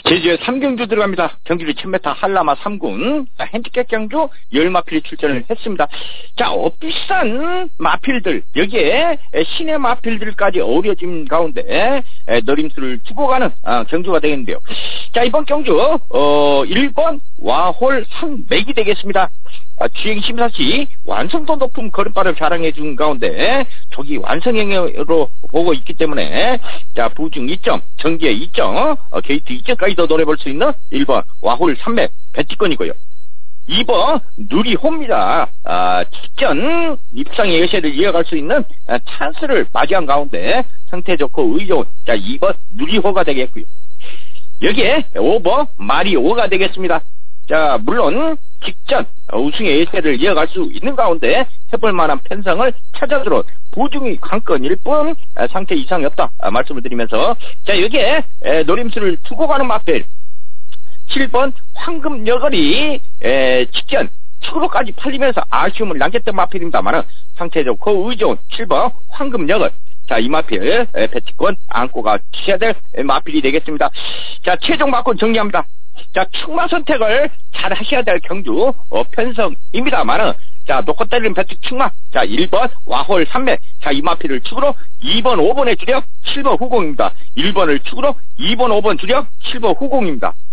제주에 3경주 들어갑니다. 경주리 1000m 한라마 3군. 핸디캡 경주 10마필이 출전을 했습니다. 자, 비싼 마필들, 여기에 시내 마필들까지 어우러진 가운데 너림수를 두고 가는 경주가 되겠는데요. 자, 이번 경주 1번 와홀 상맥이 되겠습니다. 주행 심사 시 완성도 높은 걸음발을 자랑해 준 가운데 저기 완성형으로 보고 있기 때문에 자, 부중 2점, 전기에 2점, 게이트 2점까지도 노려볼 수 있는 1번 와홀 3맥 배티권이고요. 2번 누리호입니다. 직전 입상의 여세를 이어갈 수 있는 찬스를 맞이한 가운데 상태 좋고 의 좋은 자, 2번 누리호가 되겠고요. 여기에 5번 마리오가 되겠습니다. 자, 물론 직전 우승의 예세를 이어갈 수 있는 가운데 해볼 만한 편성을 찾아들어 보중이 관건일 뿐 상태 이상이었다 말씀을 드리면서 자, 여기에 노림수를 두고 가는 마필 7번 황금여걸이 직전 축으로까지 팔리면서 아쉬움을 남겼던 마필입니다만 상태 좋고 의 좋은 7번 황금여걸 자, 이 마필 배치권 안고 가셔야 될 마필이 되겠습니다. 자, 최종 마권 정리합니다. 자, 축마 선택을 잘 하셔야 될 경주 편성입니다만은 자, 놓고 때리는 배치 축마 자, 1번 와홀 3맥 자, 이 마필을 축으로 2번 5번의 주력 7번 후공입니다. 1번을 축으로 2번 5번 주력 7번 후공입니다.